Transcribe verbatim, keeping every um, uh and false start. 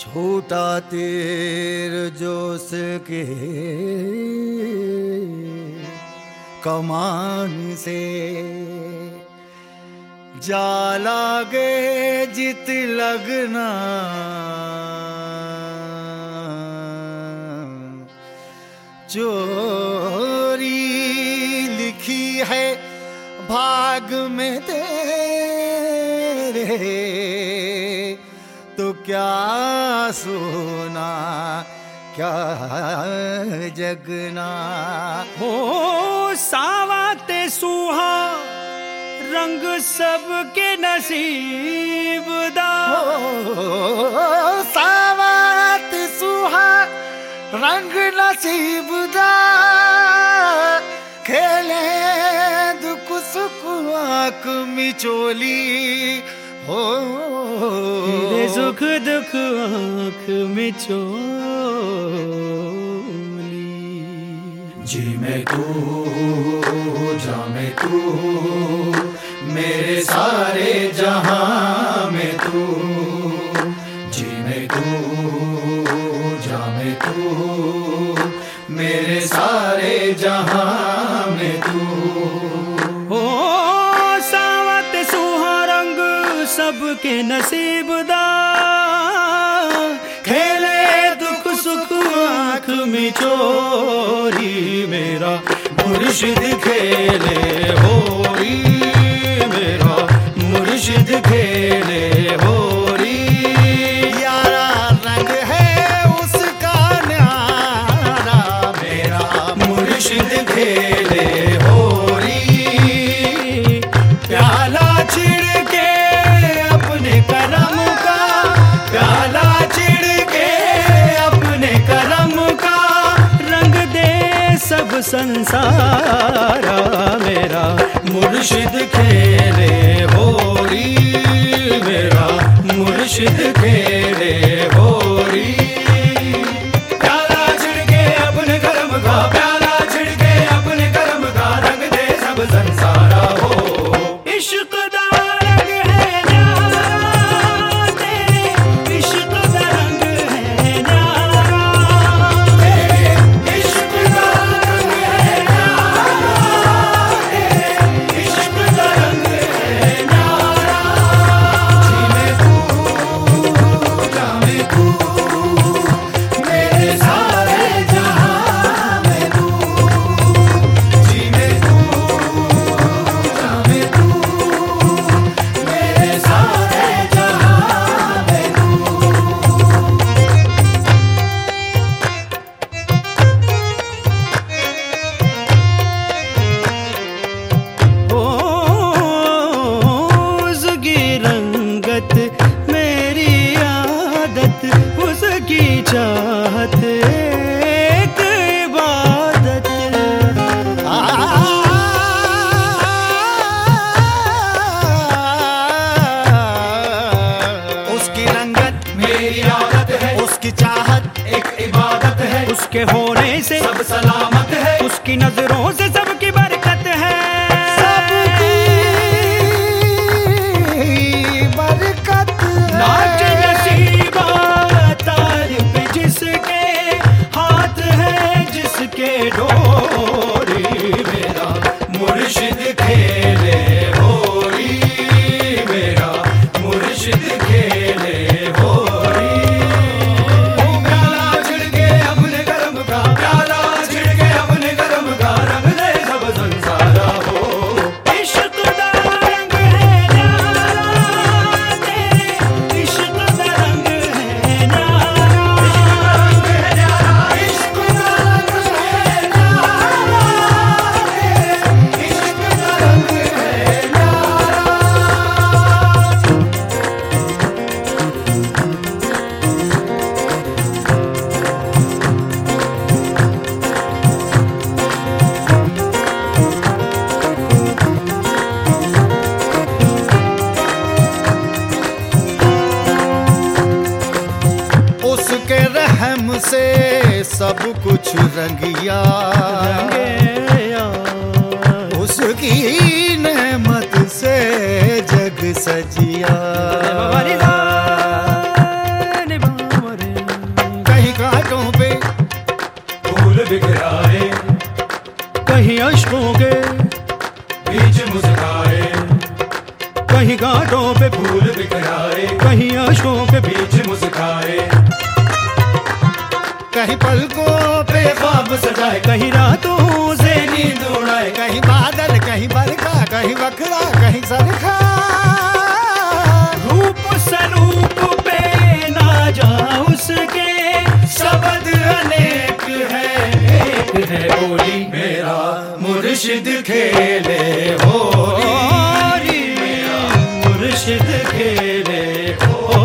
छोटा तीर जोश के कमान से जा लागे जित लगना, चोरी लिखी है भाग में तेरे, तो क्या सोना क्या जगना। हो सावाते सुहा रंग सबके नसीब दा, हो सावात सुहा रंग नसीब दा, खेले दुख सुख आँख मिचोली, हो तेरे सुख दुख आँख में चोली। जी मैं तू जा मैं तू, मेरे सारे जहां में तू। जी मैं तू जा मैं तू, मेरे सारे जहां में तू। हो सावत सुहा रंग सबके नसीब दा, खेले दुख सुख आँख में चोरी, मेरा मुर्शिद खेले होरी, मेरा मुर्शिद खेले होरी। यारा रंग है उसका न्यारा, मेरा मुर्शिद खेले होरी। प्याला छिड़के अपने करम का, प्याला छिड़के अपने करम का, रंग दे सब संसारा, मेरा मुर्शिद खेले होरी, मेरा मुर्शिद खेले होरी। प्याला छिड़के अपने करम का, प्याला छिड़के अपने करम का, रंग दे सब संसारा। हो इश्क दा रंग है न्यारा, तेरे इश्क दा रंग है न्यारा, तेरे इश्क दा रंग है न्यारा, तेरे इश्क दा रंग है न्यारा। जी मैं तू जा मैं तू, मेरे सारे जहां में तू। जी मैं तू जा मैं तू, मेरे सारे जहां में तू। ओ उसकी रंगत मेरी आदत, उसकी चाहत एक इबादत। उसकी रंगत मेरी आदत है, उसकी चाहत एक इबादत है। उसके होने से सब सलामत है, उसकी नजरों से सबकी बरकत है, सबकी बरकत नाच है। नसीबा तारीफ जिसके हाथ है, जिसके डोरी, मेरा मुर्शिद खेले होरी, मेरा मुर्शिद खेले होरी। ओ प्याला छिड़के अपने करम का, प्याला छिड़के अपने करम का, रंग दे सब संसारा। हो इश्क दा रंग है न्यारा, तेरे इश्क दा रंग है न्यारा, इश्क का रंग है न्यारा, इश्क का रंग है न्यारा। उसके रहम से सब कुछ रंगिया, उसकी नेमत से जग सजिया। बिखराए, कहीं अश्कों के बीच मुस्काए, कहीं घाटों पे फूल बिखराए, कहीं अश्कों के बीच मुस्काए, कहीं पलकों पे ख्वाब सजाए, कहीं रातों से नींद उड़ाए, कहीं बादल कहीं बरखा कहीं बखरा कहीं सरखा। रूप स्वरूप पे ना जा उसके, शब्द अनेक है, एक है बोली मेरा मुर्शिद खेले होली, मेरा मुर्शिद खेले होली।